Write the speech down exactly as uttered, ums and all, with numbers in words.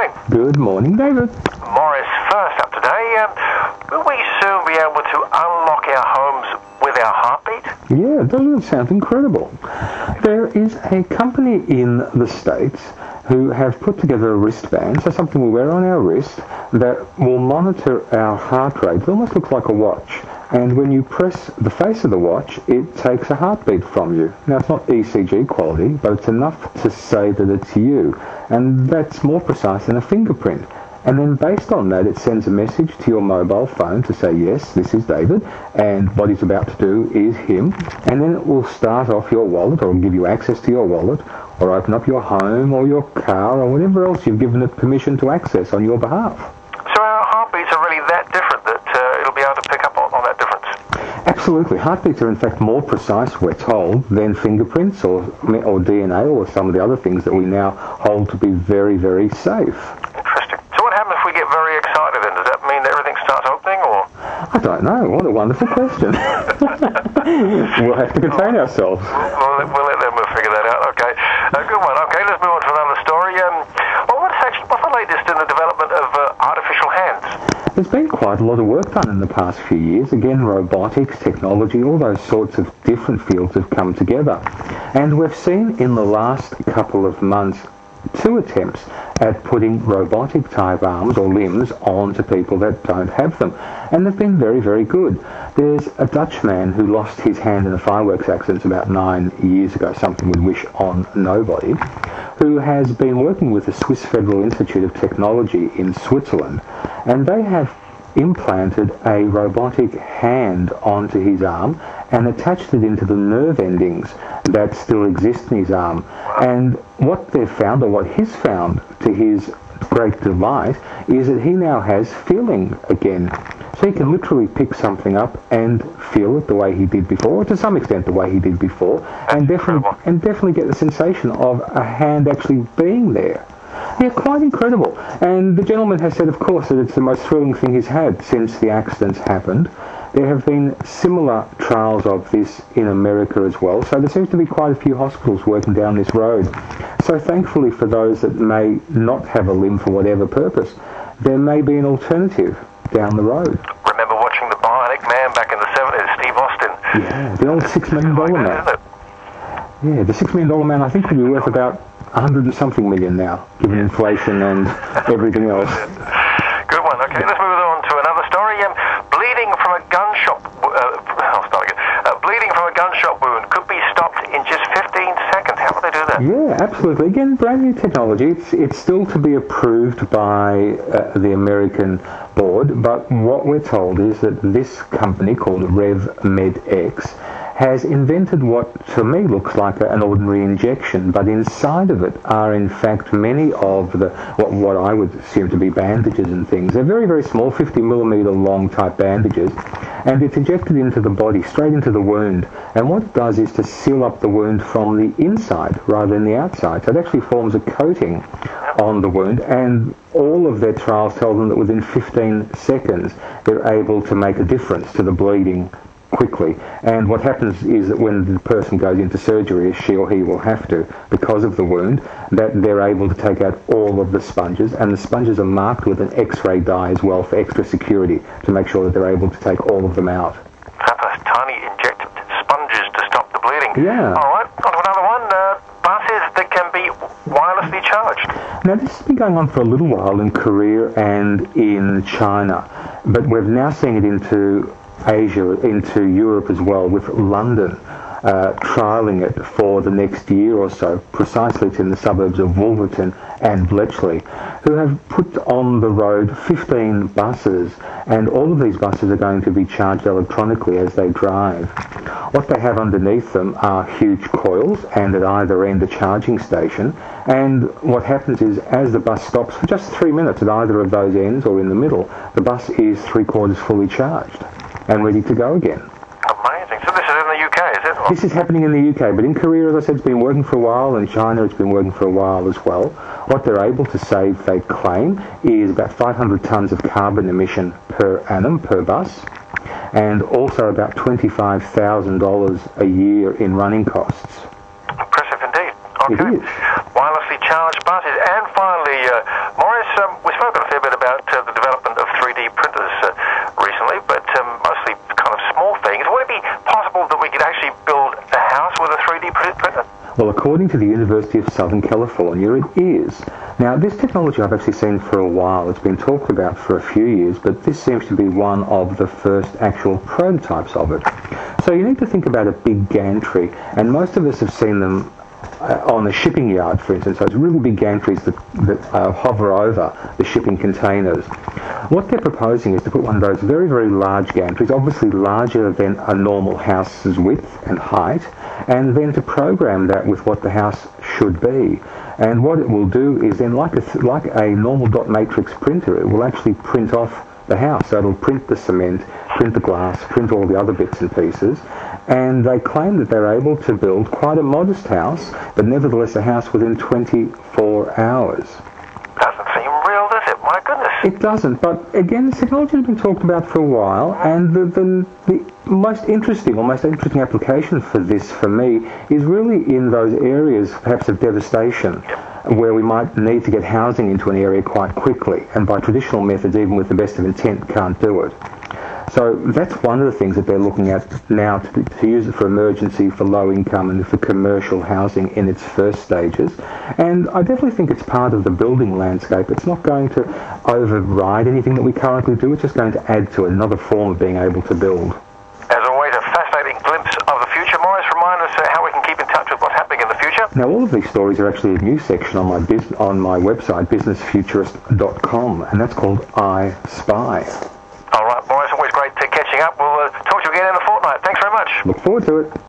morning. Good morning, David. Morris, first up today, um, will we soon be able to unlock our homes with our heartbeat? Yeah, doesn't it sound incredible? There is a company in the States who have put together a wristband, so something we wear on our wrist, that will monitor our heart rate. It almost looks like a watch. And when you press the face of the watch, it takes a heartbeat from you. Now, it's not E C G quality, but it's enough to say that it's you. And that's more precise than a fingerprint. And then based on that, it sends a message to your mobile phone to say, yes, this is David, and what he's about to do is him. And then it will start off your wallet, or give you access to your wallet, or open up your home or your car, or whatever else you've given it permission to access on your behalf. So our heartbeats are really that different that uh, it'll be able to pick up on, on that difference? Absolutely. Heartbeats are in fact more precise, we're told, than fingerprints or, or D N A or some of the other things that we now hold to be very, very safe. Interesting. So what happens if we get very excited then? Does that mean that everything starts opening, or...? I don't know. What a wonderful question. We'll have to contain ourselves. We'll, we'll let them figure that out. Okay. Uh, good one. Okay, let's move on to another story. Um, well, what's, actually, what's the latest in the development of uh, artificial hands? There's been quite a lot of work done in the past few years. Again, robotics, technology, all those sorts of different fields have come together. And we've seen in the last couple of months two attempts at putting robotic type arms or limbs onto people that don't have them. And they've been very, very good. There's a Dutchman who lost his hand in a fireworks accident about nine years ago, something we'd wish on nobody, who has been working with the Swiss Federal Institute of Technology in Switzerland, and they have implanted a robotic hand onto his arm and attached it into the nerve endings that still exist in his arm. And what they've found, or what he's found to his great delight, is that he now has feeling again. So he can literally pick something up and feel it the way he did before, or to some extent the way he did before, and definitely, and definitely get the sensation of a hand actually being there. Yeah, quite incredible. And the gentleman has said, of course, that it's the most thrilling thing he's had since the accidents happened. There have been similar trials of this in America as well, so there seems to be quite a few hospitals working down this road. So thankfully for those that may not have a limb for whatever purpose, there may be an alternative down the road. Remember watching The Bionic Man back in the seventies, Steve Austin? Yeah, the old six million dollar like man. That, Yeah, the six million dollar man I think would be worth about a hundred and something million now, given inflation and everything else. Good one. Okay, let's move on to another story. Um, bleeding from a gunshot. Uh, I'll start again. Uh, bleeding from a gunshot wound could be stopped in just fifteen seconds. How will they do that? Yeah, absolutely. Again, brand new technology. It's it's still to be approved by uh, the American board, but what we're told is that this company called RevMedX has invented what to me looks like a, an ordinary injection, but inside of it are in fact many of the what, what I would assume to be bandages and things. They're very, very small, fifty millimeter long type bandages, and it's injected into the body, straight into the wound. And what it does is to seal up the wound from the inside rather than the outside. So it actually forms a coating on the wound, and all of their trials tell them that within fifteen seconds they're able to make a difference to the bleeding quickly. And what happens is that when the person goes into surgery, she or he will have to, because of the wound, that they're able to take out all of the sponges, and the sponges are marked with an X-ray dye as well for extra security to make sure that they're able to take all of them out. That's tiny injected sponges to stop the bleeding. Yeah. All right, on to another one. Uh, buses that can be wirelessly charged. Now, this has been going on for a little while in Korea and in China, but we've now seen it into Asia, into Europe as well, with London uh, trialling it for the next year or so. Precisely, it's in the suburbs of Wolverton and Bletchley, who have put on the road fifteen buses, and all of these buses are going to be charged electronically as they drive. What they have underneath them are huge coils, and at either end a charging station, and what happens is as the bus stops for just three minutes at either of those ends or in the middle, the bus is three quarters fully charged and ready to go again. Amazing. So this is in the U K, is it? This is happening in the U K, but in Korea, as I said, it's been working for a while, and China it's been working for a while as well. What they're able to save, they claim, is about five hundred tonnes of carbon emission per annum per bus, and also about twenty-five thousand dollars a year in running costs. Impressive indeed. Okay. It is. Wirelessly charged buses. And finally, uh, Morris, Well, according to the University of Southern California, it is. Now, this technology I've actually seen for a while. It's been talked about for a few years, but this seems to be one of the first actual prototypes of it. So you need to think about a big gantry, and most of us have seen them uh, on a shipping yard, for instance. So it's really big gantries that, that uh, hover over the shipping containers. What they're proposing is to put one of those very, very large gantries, obviously larger than a normal house's width and height, and then to program that with what the house should be. And what it will do is then, like a, like a normal dot matrix printer, it will actually print off the house. So it'll print the cement, print the glass, print all the other bits and pieces. And they claim that they're able to build quite a modest house, but nevertheless a house within twenty-four hours. Doesn't seem real, does it? My goodness. It doesn't, but again, this technology has been talked about for a while, and the, the, the most interesting, or most interesting application for this, for me, is really in those areas, perhaps of devastation, where we might need to get housing into an area quite quickly, and by traditional methods, even with the best of intent, can't do it. So that's one of the things that they're looking at now, to, to use it for emergency, for low income, and for commercial housing in its first stages. And I definitely think it's part of the building landscape. It's not going to override anything that we currently do. It's just going to add to it, another form of being able to build. As always, a fascinating glimpse of the future. Morris, remind us uh, how we can keep in touch with what's happening in the future. Now, all of these stories are actually a news section on my bus- on my website, business futurist dot com, and that's called I Spy. All right, Morris, always great uh, catching up. We'll uh, talk to you again in a fortnight. Thanks very much. Look forward to it.